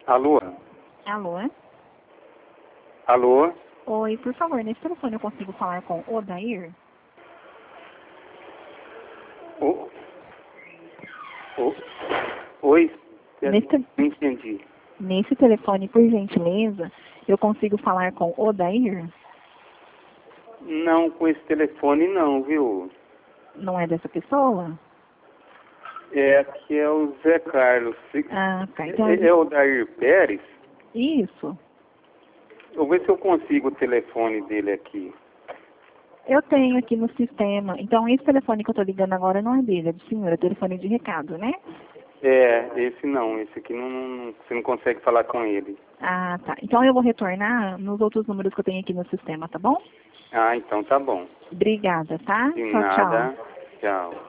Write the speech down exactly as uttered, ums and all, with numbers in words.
Alô? Alô? Alô? Oi, por favor, nesse telefone eu consigo falar com o Odair? O... O... Oi? Nesse, te- Não entendi. nesse telefone, por gentileza, eu consigo falar com o Odair? Não, com esse telefone não, viu? Não é dessa pessoa? É, aqui é o Zé Carlos. Ah, tá. Então, É, é o Dair Pérez? isso. Eu vou ver se eu consigo o telefone dele aqui. Eu tenho aqui no sistema. Então, esse telefone que eu tô ligando agora não é dele, é do senhor, é telefone de recado, né? É, esse não, esse aqui não, não- você não consegue falar com ele. Ah, tá. Então, eu vou retornar nos outros números que eu tenho aqui no sistema, tá bom? Ah, então tá bom. Obrigada, tá? De Tchau, tchau. nada. Tchau.